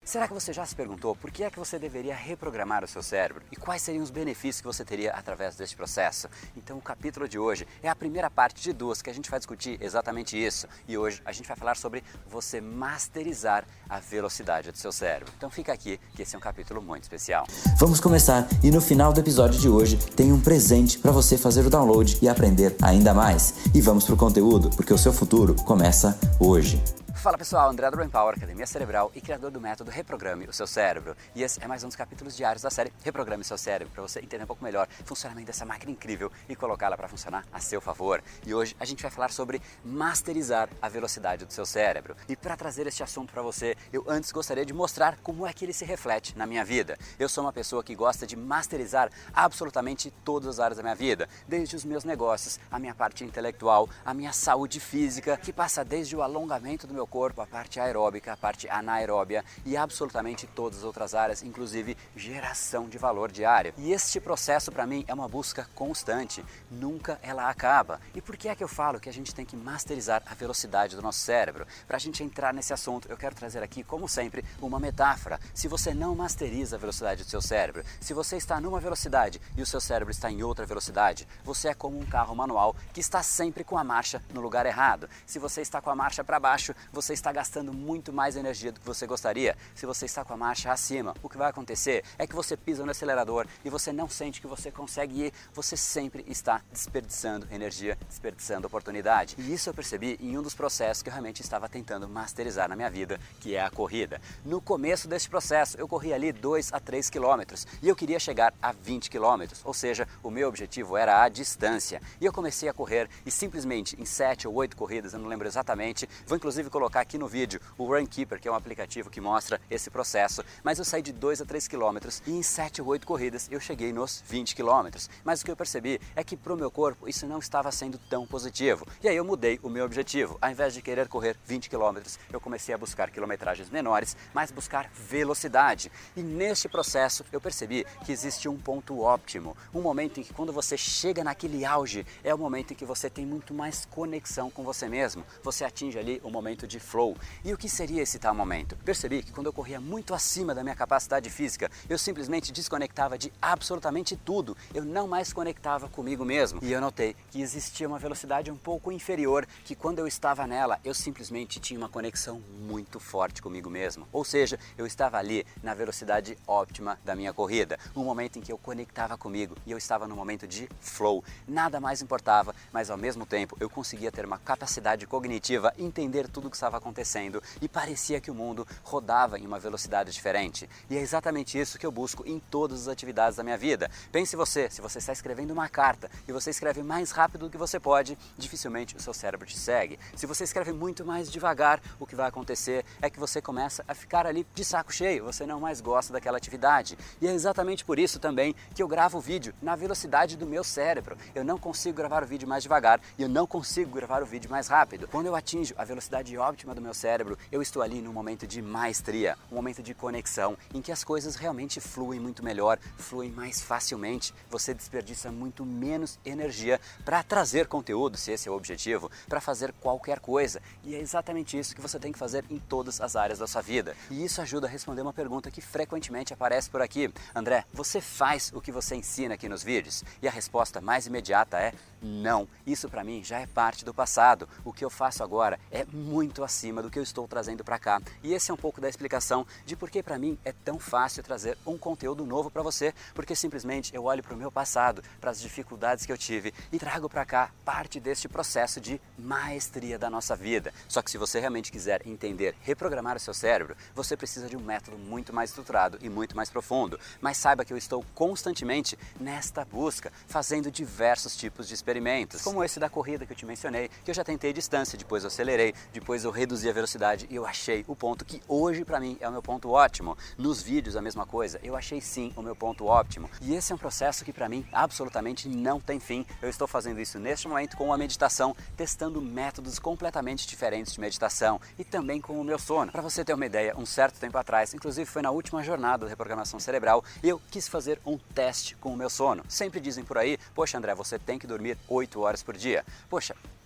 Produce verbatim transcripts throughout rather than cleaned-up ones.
Será que você já se perguntou por que é que você deveria reprogramar o seu cérebro? E quais seriam os benefícios que você teria através deste processo? Então o capítulo de hoje é a primeira parte de duas que a gente vai discutir exatamente isso. E hoje a gente vai falar sobre você masterizar a velocidade do seu cérebro. Então fica aqui que esse é um capítulo muito especial. Vamos começar e no final do episódio de hoje tem um presente para você fazer o download e aprender ainda mais. E vamos pro conteúdo, porque o seu futuro começa hoje. Fala pessoal, André do Brain Power, Academia Cerebral e criador do método Reprograme o seu cérebro. E esse é mais um dos capítulos diários da série Reprograme o seu cérebro, para você entender um pouco melhor o funcionamento dessa máquina incrível e colocá-la para funcionar a seu favor. E hoje a gente vai falar sobre masterizar a velocidade do seu cérebro. E para trazer este assunto para você, eu antes gostaria de mostrar como é que ele se reflete na minha vida. Eu sou uma pessoa que gosta de masterizar absolutamente todas as áreas da minha vida, desde os meus negócios, a minha parte intelectual, a minha saúde física, que passa desde o alongamento do meu corpo, a parte aeróbica, a parte anaeróbia e absolutamente todas as outras áreas, inclusive geração de valor diário. E este processo para mim é uma busca constante, nunca ela acaba. E por que é que eu falo que a gente tem que masterizar a velocidade do nosso cérebro? Para a gente entrar nesse assunto, eu quero trazer aqui, como sempre, uma metáfora. Se você não masteriza a velocidade do seu cérebro, se você está numa velocidade e o seu cérebro está em outra velocidade, você é como um carro manual que está sempre com a marcha no lugar errado. Se você está com a marcha para baixo, você está gastando muito mais energia do que você gostaria. Se você está com a marcha acima, o que vai acontecer é que você pisa no acelerador e você não sente que você consegue ir, você sempre está desperdiçando energia, desperdiçando oportunidade. E isso eu percebi em um dos processos que eu realmente estava tentando masterizar na minha vida, que é a corrida. No começo deste processo, eu corri ali dois a três quilômetros e eu queria chegar a vinte quilômetros, ou seja, o meu objetivo era a distância. E eu comecei a correr e simplesmente em sete ou oito corridas, eu não lembro exatamente, vou inclusive colocar aqui no vídeo o Runkeeper, que é um aplicativo que mostra esse processo, mas eu saí de dois a três quilômetros e em sete ou oito corridas eu cheguei nos vinte quilômetros. Mas o que eu percebi é que para o meu corpo isso não estava sendo tão positivo. E aí eu mudei o meu objetivo. Ao invés de querer correr vinte quilômetros, eu comecei a buscar quilometragens menores, mas buscar velocidade. E neste processo eu percebi que existe um ponto óptimo, um momento em que quando você chega naquele auge, é o momento em que você tem muito mais conexão com você mesmo. Você atinge ali o momento de flow. E o que seria esse tal momento? Percebi que quando eu corria muito acima da minha capacidade física, eu simplesmente desconectava de absolutamente tudo. Eu não mais conectava comigo mesmo. E eu notei que existia uma velocidade um pouco inferior, que quando eu estava nela, eu simplesmente tinha uma conexão muito forte comigo mesmo. Ou seja, eu estava ali na velocidade óptima da minha corrida. Um momento em que eu conectava comigo e eu estava no momento de flow. Nada mais importava, mas ao mesmo tempo eu conseguia ter uma capacidade cognitiva, entender tudo o que estava acontecendo e parecia que o mundo rodava em uma velocidade diferente. E é exatamente isso que eu busco em todas as atividades da minha vida. Pense você, se você está escrevendo uma carta e você escreve mais rápido do que você pode, dificilmente o seu cérebro te segue. Se você escreve muito mais devagar, o que vai acontecer é que você começa a ficar ali de saco cheio, você não mais gosta daquela atividade. E é exatamente por isso também que eu gravo o vídeo na velocidade do meu cérebro. Eu não consigo gravar o vídeo mais devagar e eu não consigo gravar o vídeo mais rápido. Quando eu atinjo a velocidade óptima do meu cérebro, eu estou ali num momento de maestria, um momento de conexão, em que as coisas realmente fluem muito melhor, fluem mais facilmente, você desperdiça muito menos energia para trazer conteúdo, se esse é o objetivo, para fazer qualquer coisa. E é exatamente isso que você tem que fazer em todas as áreas da sua vida. E isso ajuda a responder uma pergunta que frequentemente aparece por aqui. André, você faz o que você ensina aqui nos vídeos? E a resposta mais imediata é não. Isso para mim já é parte do passado. O que eu faço agora é muito acima do que eu estou trazendo para cá. E esse é um pouco da explicação de por que para mim é tão fácil trazer um conteúdo novo para você, porque simplesmente eu olho para o meu passado, para as dificuldades que eu tive e trago para cá parte deste processo de maestria da nossa vida. Só que se você realmente quiser entender, reprogramar o seu cérebro, você precisa de um método muito mais estruturado e muito mais profundo. Mas saiba que eu estou constantemente nesta busca, fazendo diversos tipos de experimentos, como esse da corrida que eu te mencionei, que eu já tentei distância, depois eu acelerei, depois eu reduzi a velocidade e eu achei o ponto que hoje para mim é o meu ponto ótimo. Nos vídeos a mesma coisa, eu achei sim o meu ponto óptimo. E esse é um processo que para mim absolutamente não tem fim. Eu estou fazendo isso neste momento com a meditação, testando métodos completamente diferentes de meditação e também com o meu sono. Para você ter uma ideia, um certo tempo atrás, inclusive foi na última jornada da reprogramação cerebral, eu quis fazer um teste com o meu sono. Sempre dizem por aí, poxa André, você tem que dormir oito horas por dia. Poxa,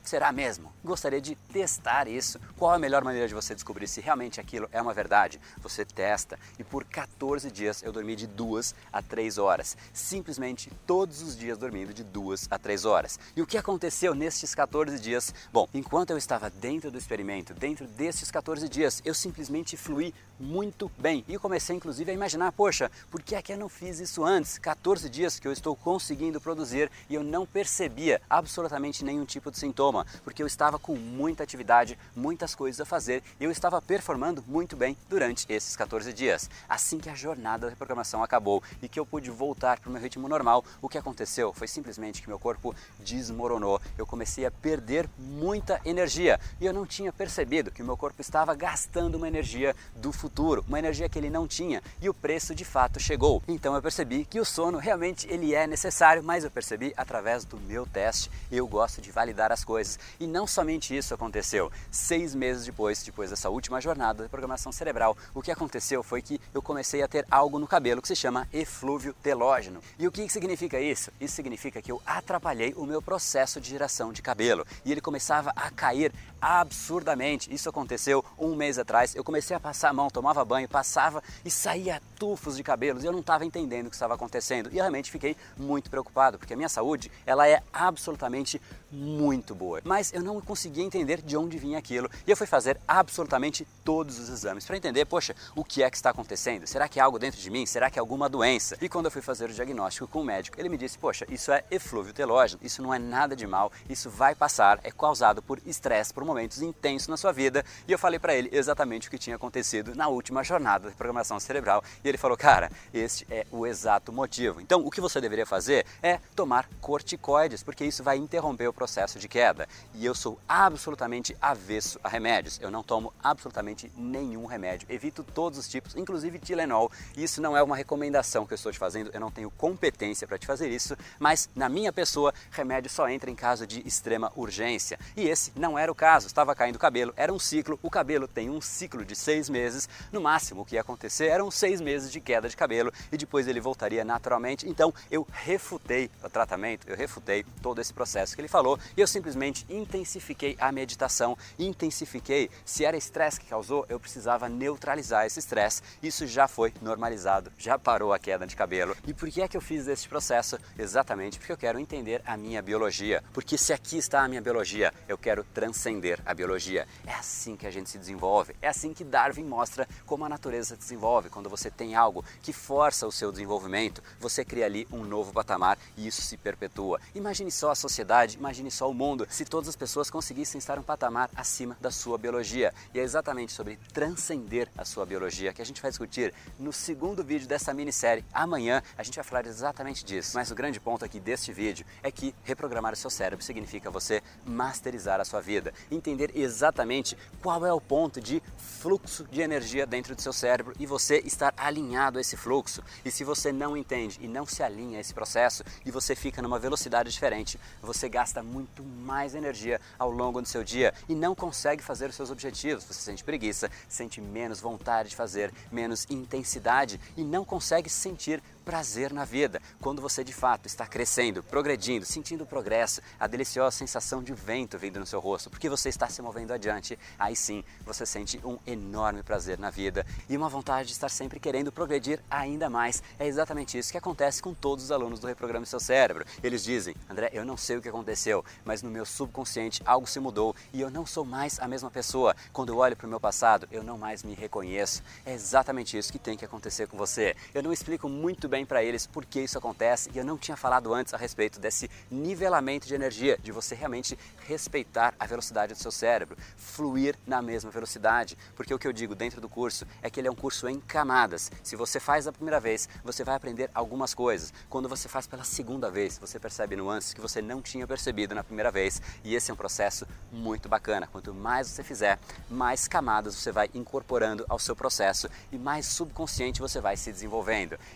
será mesmo? Gostaria de testar isso. Qual a melhor maneira de você descobrir se realmente aquilo é uma verdade? Você testa. E por quatorze dias eu dormi de duas a três horas. Simplesmente todos os dias dormindo de duas a três horas. E o que aconteceu nestes quatorze dias? Bom, enquanto eu estava dentro do experimento, dentro destes quatorze dias, eu simplesmente fluí muito bem. E comecei inclusive a imaginar, poxa, por que é que eu não fiz isso antes? quatorze dias que eu estou conseguindo produzir e eu não percebia absolutamente nenhum tipo de sintoma, porque eu estava com muita atividade, muitas coisas a fazer e eu estava performando muito bem durante esses quatorze dias. Assim que a jornada da reprogramação acabou e que eu pude voltar para o meu ritmo normal, o que aconteceu foi simplesmente que meu corpo desmoronou. Eu comecei a perder muita energia e eu não tinha percebido que o meu corpo estava gastando uma energia do futuro, uma energia que ele não tinha, e o preço de fato chegou. Então eu percebi que o sono realmente ele é necessário, mas eu percebi através do meu teste. Eu gosto de validar as coisas. E não somente isso aconteceu. Seis meses depois, depois dessa última jornada de programação cerebral, o que aconteceu foi que eu comecei a ter algo no cabelo que se chama eflúvio telógeno. E o que significa isso? Isso significa que eu atrapalhei o meu processo de geração de cabelo. E ele começava a cair absurdamente. Isso aconteceu um mês atrás. Eu comecei a passar a mão, tomava banho, passava e saía tufos de cabelos. E eu não estava entendendo o que estava acontecendo. E realmente fiquei muito preocupado, porque a minha saúde, ela é absolutamente muito boa. Mas eu não conseguia entender de onde vinha aquilo. E eu fui fazer absolutamente todos os exames para entender, poxa, o que é que está acontecendo? Será que é algo dentro de mim? Será que é alguma doença? E quando eu fui fazer o diagnóstico com o médico, ele me disse, poxa, isso é eflúvio telógeno, isso não é nada de mal, isso vai passar, é causado por estresse, por momentos intensos na sua vida. E eu falei para ele exatamente o que tinha acontecido na última jornada de programação cerebral. E ele falou, cara, este é o exato motivo. Então, o que você deveria fazer é tomar corticoides, porque isso vai interromper o processo de queda. E eu sou absolutamente avesso a remédios. Eu não tomo absolutamente nenhum remédio. Evito todos os tipos, inclusive Tilenol. E isso não é uma recomendação que eu estou te fazendo. Eu não tenho competência para te fazer isso. Mas, na minha pessoa, remédio só entra em caso de extrema urgência. E esse não era o caso. Estava caindo o cabelo. Era um ciclo. O cabelo tem um ciclo de seis meses. No máximo, o que ia acontecer eram seis meses de queda de cabelo. E depois ele voltaria naturalmente. Então, eu refutei o tratamento. Eu refutei todo esse processo que ele falou. E eu simplesmente intensifiquei a meditação, intensifiquei. Se era estresse que causou, eu precisava neutralizar esse estresse. Isso já foi normalizado, já parou a queda de cabelo. E por que é que eu fiz esse processo? Exatamente porque eu quero entender a minha biologia. Porque se aqui está a minha biologia, eu quero transcender a biologia. É assim que a gente se desenvolve. É assim que Darwin mostra como a natureza se desenvolve. Quando você tem algo que força o seu desenvolvimento, você cria ali um novo patamar e isso se perpetua. Imagine só a sociedade, imagine só o mundo, se todas as pessoas conseguissem estar um patamar acima da sua biologia. E é exatamente sobre transcender a sua biologia que a gente vai discutir no segundo vídeo dessa minissérie. Amanhã a gente vai falar exatamente disso. Mas o grande ponto aqui deste vídeo é que reprogramar o seu cérebro significa você masterizar a sua vida, entender exatamente qual é o ponto de fluxo de energia dentro do seu cérebro e você estar alinhado a esse fluxo. E se você não entende e não se alinha a esse processo e você fica numa velocidade diferente, você gasta muito mais energia ao longo do seu dia e não consegue fazer os seus objetivos. Você sente preguiça, sente menos vontade de fazer, menos intensidade e não consegue sentir prazer na vida. Quando você de fato está crescendo, progredindo, sentindo o progresso, a deliciosa sensação de vento vindo no seu rosto, porque você está se movendo adiante, aí sim você sente um enorme prazer na vida e uma vontade de estar sempre querendo progredir ainda mais. É exatamente isso que acontece com todos os alunos do Reprograme Seu Cérebro. Eles dizem, André, eu não sei o que aconteceu, mas no meu subconsciente algo se mudou e eu não sou mais a mesma pessoa. Quando eu olho para o meu passado, eu não mais me reconheço. É exatamente isso que tem que acontecer com você. Eu não explico muito bem para eles por que isso acontece e eu não tinha falado antes a respeito desse nivelamento de energia, de você realmente respeitar a velocidade do seu cérebro, fluir na mesma velocidade, porque o que eu digo dentro do curso é que ele é um curso em camadas. Se você faz a primeira vez, você vai aprender algumas coisas. Quando você faz pela segunda vez, você percebe nuances que você não tinha percebido na primeira vez e esse é um processo muito bacana. Quanto mais você fizer, mais camadas você vai incorporando ao seu processo e mais subconsciente você vai se desenvolvendo. É exatamente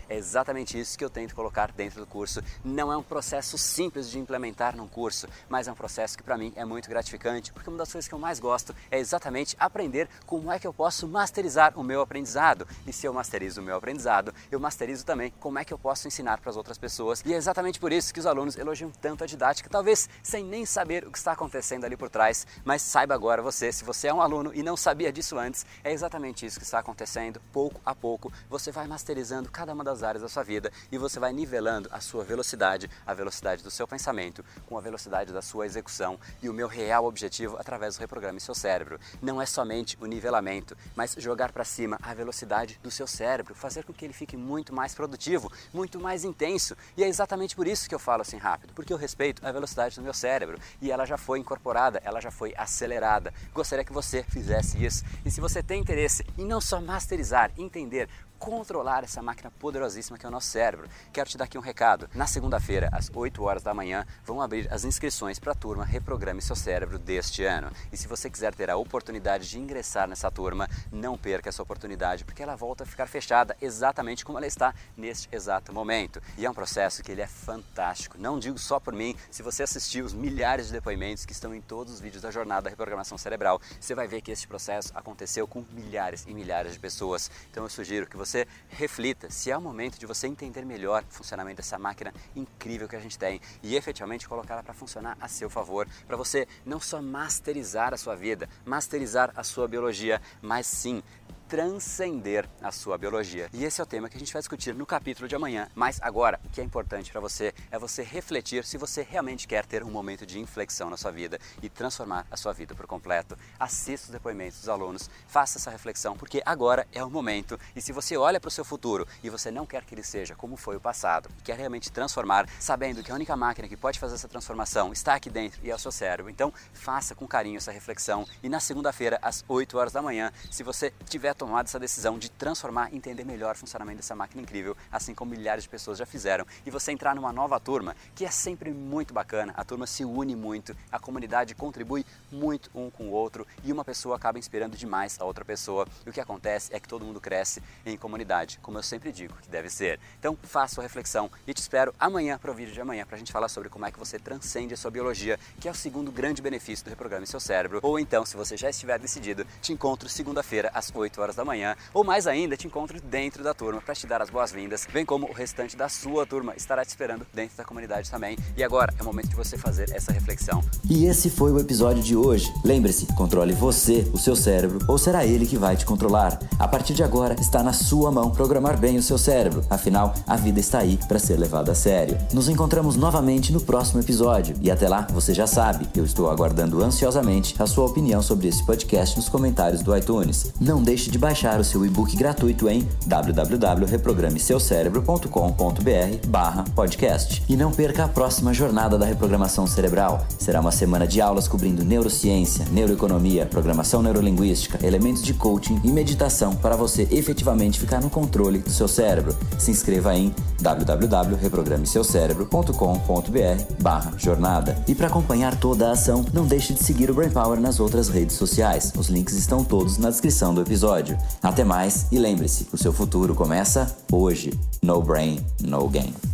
exatamente isso que eu tento colocar dentro do curso. Não é um processo simples de implementar num curso, mas é um processo que para mim é muito gratificante, porque uma das coisas que eu mais gosto é exatamente aprender como é que eu posso masterizar o meu aprendizado. E se eu masterizo o meu aprendizado, eu masterizo também como é que eu posso ensinar para as outras pessoas. E é exatamente por isso que os alunos elogiam tanto a didática, talvez sem nem saber o que está acontecendo ali por trás, mas saiba agora você, se você é um aluno e não sabia disso antes, é exatamente isso que está acontecendo. Pouco a pouco você vai masterizando cada uma das áreas da sua vida e você vai nivelando a sua velocidade, a velocidade do seu pensamento com a velocidade da sua execução. E o meu real objetivo através do Reprograme Seu Cérebro não é somente o nivelamento, mas jogar para cima a velocidade do seu cérebro, fazer com que ele fique muito mais produtivo, muito mais intenso. E é exatamente por isso que eu falo assim rápido, porque eu respeito a velocidade do meu cérebro e ela já foi incorporada, ela já foi acelerada. Gostaria que você fizesse isso. E se você tem interesse em não só masterizar, entender, controlar essa máquina poderosíssima que é o nosso cérebro, quero te dar aqui um recado. Na segunda-feira, às oito horas da manhã, vão abrir as inscrições para a turma Reprograme Seu Cérebro deste ano. E se você quiser ter a oportunidade de ingressar nessa turma, não perca essa oportunidade, porque ela volta a ficar fechada exatamente como ela está neste exato momento. E é um processo que ele é fantástico. Não digo só por mim, se você assistir os milhares de depoimentos que estão em todos os vídeos da jornada da reprogramação cerebral, você vai ver que este processo aconteceu com milhares e milhares de pessoas. Então eu sugiro que você você reflita se é o momento de você entender melhor o funcionamento dessa máquina incrível que a gente tem e efetivamente colocá-la para funcionar a seu favor, para você não só masterizar a sua vida, masterizar a sua biologia, mas sim transcender a sua biologia. E esse é o tema que a gente vai discutir no capítulo de amanhã. Mas agora, o que é importante para você é você refletir se você realmente quer ter um momento de inflexão na sua vida e transformar a sua vida por completo. Assista os depoimentos dos alunos, faça essa reflexão, porque agora é o momento. E se você olha para o seu futuro e você não quer que ele seja como foi o passado, e quer realmente transformar, sabendo que a única máquina que pode fazer essa transformação está aqui dentro e é o seu cérebro, então faça com carinho essa reflexão. E na segunda-feira, às oito horas da manhã, se você tiver tomado essa decisão de transformar e entender melhor o funcionamento dessa máquina incrível, assim como milhares de pessoas já fizeram, e você entrar numa nova turma, que é sempre muito bacana, a turma se une muito, a comunidade contribui muito um com o outro e uma pessoa acaba inspirando demais a outra pessoa, e o que acontece é que todo mundo cresce em comunidade, como eu sempre digo que deve ser. Então faça a reflexão e te espero amanhã para o vídeo de amanhã, para a gente falar sobre como é que você transcende a sua biologia, que é o segundo grande benefício do Reprograme Seu Cérebro. Ou então, se você já estiver decidido, te encontro segunda-feira às oito horas da manhã, ou mais ainda, te encontro dentro da turma para te dar as boas-vindas, bem como o restante da sua turma estará te esperando dentro da comunidade também. E agora é o momento de você fazer essa reflexão. E esse foi o episódio de hoje. Lembre-se, controle você, o seu cérebro, ou será ele que vai te controlar. A partir de agora, está na sua mão programar bem o seu cérebro. Afinal, a vida está aí para ser levada a sério. Nos encontramos novamente no próximo episódio. E até lá, você já sabe, eu estou aguardando ansiosamente a sua opinião sobre esse podcast nos comentários do iTunes. Não deixe de baixar o seu e-book gratuito em w w w ponto reprograme seu cérebro ponto com ponto b r barra podcast. E não perca a próxima jornada da reprogramação cerebral. Será uma semana de aulas cobrindo neurociência, neuroeconomia, programação neurolinguística, elementos de coaching e meditação para você efetivamente ficar no controle do seu cérebro. Se inscreva em w w w ponto reprograme seu cérebro ponto com ponto b r barra jornada. E para acompanhar toda a ação, não deixe de seguir o Brain Power nas outras redes sociais. Os links estão todos na descrição do episódio. Até mais e lembre-se, o seu futuro começa hoje. No brain, no game.